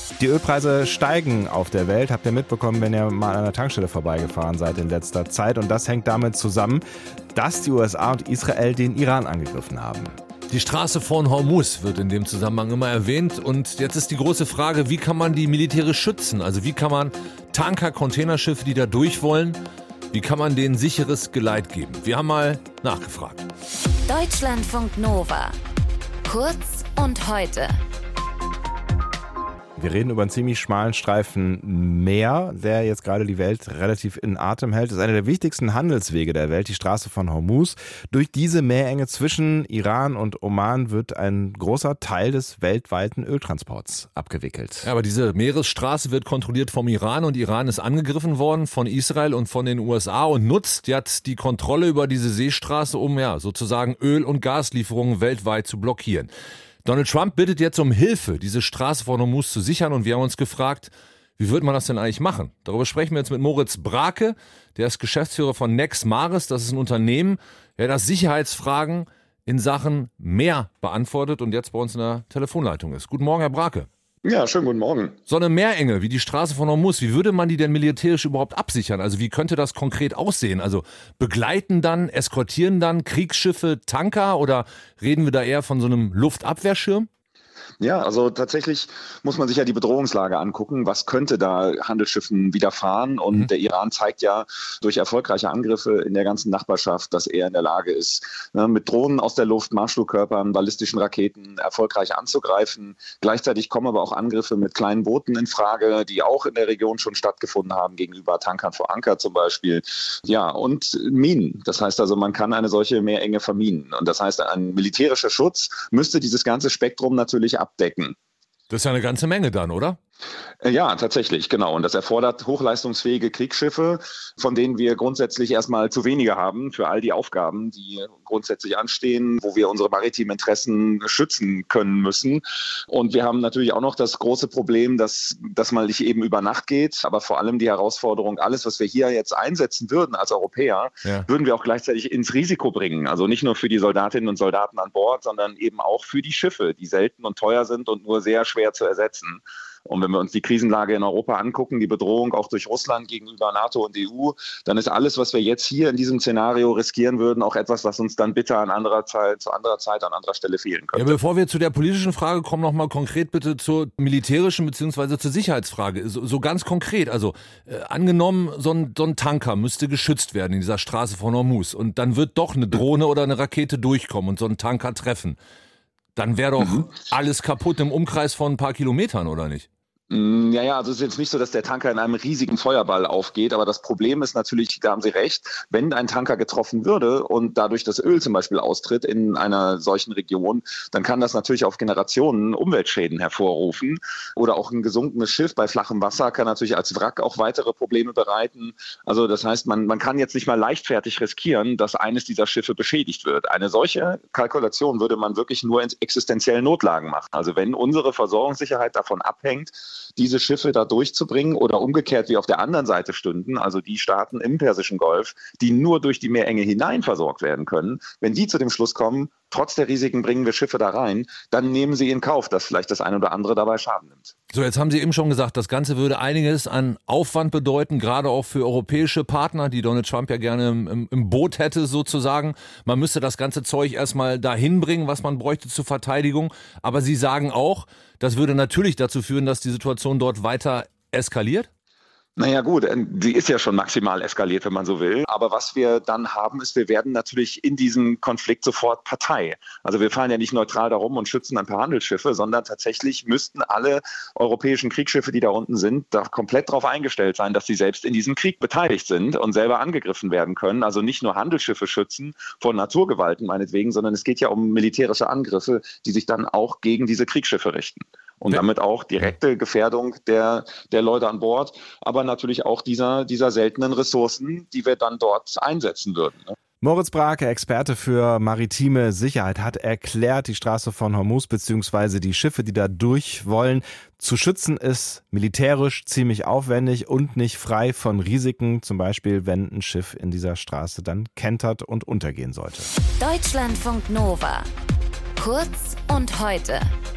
Die Ölpreise steigen auf der Welt, habt ihr mitbekommen, wenn ihr mal an einer Tankstelle vorbeigefahren seid in letzter Zeit. Und das hängt damit zusammen, dass die USA und Israel den Iran angegriffen haben. Die Straße von Hormuz wird in dem Zusammenhang immer erwähnt. Und jetzt ist die große Frage, wie kann man die militärisch schützen? Also wie kann man Tanker, Containerschiffe, die da durch wollen, wie kann man denen sicheres Geleit geben? Wir haben mal nachgefragt. Deutschlandfunk Nova. Kurz und heute. Wir reden über einen ziemlich schmalen Streifen Meer, der jetzt gerade die Welt relativ in Atem hält. Das ist einer der wichtigsten Handelswege der Welt, die Straße von Hormuz. Durch diese Meerenge zwischen Iran und Oman wird ein großer Teil des weltweiten Öltransports abgewickelt. Ja, aber diese Meeresstraße wird kontrolliert vom Iran und Iran ist angegriffen worden von Israel und von den USA und nutzt jetzt die Kontrolle über diese Seestraße, um sozusagen Öl- und Gaslieferungen weltweit zu blockieren. Donald Trump bittet jetzt um Hilfe, diese Straße von Hormuz zu sichern. Und wir haben uns gefragt, wie wird man das denn eigentlich machen? Darüber sprechen wir jetzt mit Moritz Brake, der ist Geschäftsführer von Nex Maris. Das ist ein Unternehmen, das Sicherheitsfragen in Sachen Meer beantwortet und jetzt bei uns in der Telefonleitung ist. Guten Morgen, Herr Brake. Ja, schönen guten Morgen. So eine Meerenge wie die Straße von Hormuz, wie würde man die denn militärisch überhaupt absichern? Also wie könnte das konkret aussehen? Also begleiten dann, eskortieren dann Kriegsschiffe, Tanker oder reden wir da eher von so einem Luftabwehrschirm? Ja, also tatsächlich muss man sich ja die Bedrohungslage angucken. Was könnte da Handelsschiffen widerfahren? Und der Iran zeigt ja durch erfolgreiche Angriffe in der ganzen Nachbarschaft, dass er in der Lage ist, mit Drohnen aus der Luft, Marschflugkörpern, ballistischen Raketen erfolgreich anzugreifen. Gleichzeitig kommen aber auch Angriffe mit kleinen Booten in Frage, die auch in der Region schon stattgefunden haben, gegenüber Tankern vor Anker zum Beispiel. Ja, und Minen. Das heißt also, man kann eine solche Meerenge verminen. Und das heißt, ein militärischer Schutz müsste dieses ganze Spektrum natürlich abdecken. Das ist ja eine ganze Menge dann, oder? Ja, tatsächlich, genau. Und das erfordert hochleistungsfähige Kriegsschiffe, von denen wir grundsätzlich erstmal zu wenige haben für all die Aufgaben, die grundsätzlich anstehen, wo wir unsere maritimen Interessen schützen können müssen. Und wir haben natürlich auch noch das große Problem, dass das mal nicht eben über Nacht geht, aber vor allem die Herausforderung, alles, was wir hier jetzt einsetzen würden als Europäer, würden wir auch gleichzeitig ins Risiko bringen. Also nicht nur für die Soldatinnen und Soldaten an Bord, sondern eben auch für die Schiffe, die selten und teuer sind und nur sehr schwer zu ersetzen. Und wenn wir uns die Krisenlage in Europa angucken, die Bedrohung auch durch Russland gegenüber NATO und EU, dann ist alles, was wir jetzt hier in diesem Szenario riskieren würden, auch etwas, was uns dann bitte zu anderer Zeit, an anderer Stelle fehlen könnte. Ja, bevor wir zu der politischen Frage kommen, noch mal konkret bitte zur militärischen bzw. zur Sicherheitsfrage. So ganz konkret, also angenommen, so ein Tanker müsste geschützt werden in dieser Straße von Hormuz und dann wird doch eine Drohne oder eine Rakete durchkommen und so einen Tanker treffen. Dann wäre doch alles kaputt im Umkreis von ein paar Kilometern, oder nicht? Ja, also es ist jetzt nicht so, dass der Tanker in einem riesigen Feuerball aufgeht, aber das Problem ist natürlich, da haben Sie recht, wenn ein Tanker getroffen würde und dadurch das Öl zum Beispiel austritt in einer solchen Region, dann kann das natürlich auf Generationen Umweltschäden hervorrufen oder auch ein gesunkenes Schiff bei flachem Wasser kann natürlich als Wrack auch weitere Probleme bereiten. Also das heißt, man kann jetzt nicht mal leichtfertig riskieren, dass eines dieser Schiffe beschädigt wird. Eine solche Kalkulation würde man wirklich nur in existenziellen Notlagen machen. Also wenn unsere Versorgungssicherheit davon abhängt, diese Schiffe da durchzubringen oder umgekehrt wie auf der anderen Seite stünden, also die Staaten im Persischen Golf, die nur durch die Meerenge hinein versorgt werden können, wenn die zu dem Schluss kommen, trotz der Risiken bringen wir Schiffe da rein, dann nehmen sie in Kauf, dass vielleicht das eine oder andere dabei Schaden nimmt. So, jetzt haben Sie eben schon gesagt, das Ganze würde einiges an Aufwand bedeuten, gerade auch für europäische Partner, die Donald Trump ja gerne im Boot hätte sozusagen. Man müsste das ganze Zeug erstmal dahin bringen, was man bräuchte zur Verteidigung. Aber Sie sagen auch, das würde natürlich dazu führen, dass die Situation dort weiter eskaliert? Naja gut, sie ist ja schon maximal eskaliert, wenn man so will. Aber was wir dann haben, ist, wir werden natürlich in diesem Konflikt sofort Partei. Also wir fahren ja nicht neutral darum und schützen ein paar Handelsschiffe, sondern tatsächlich müssten alle europäischen Kriegsschiffe, die da unten sind, da komplett darauf eingestellt sein, dass sie selbst in diesem Krieg beteiligt sind und selber angegriffen werden können. Also nicht nur Handelsschiffe schützen vor Naturgewalten meinetwegen, sondern es geht ja um militärische Angriffe, die sich dann auch gegen diese Kriegsschiffe richten. Und damit auch direkte Gefährdung der Leute an Bord, aber natürlich auch dieser seltenen Ressourcen, die wir dann dort einsetzen würden. Ne? Moritz Brake, Experte für maritime Sicherheit, hat erklärt, die Straße von Hormuz bzw. die Schiffe, die da durch wollen, zu schützen ist militärisch ziemlich aufwendig und nicht frei von Risiken, zum Beispiel wenn ein Schiff in dieser Straße dann kentert und untergehen sollte. Deutschlandfunk Nova. Kurz und heute.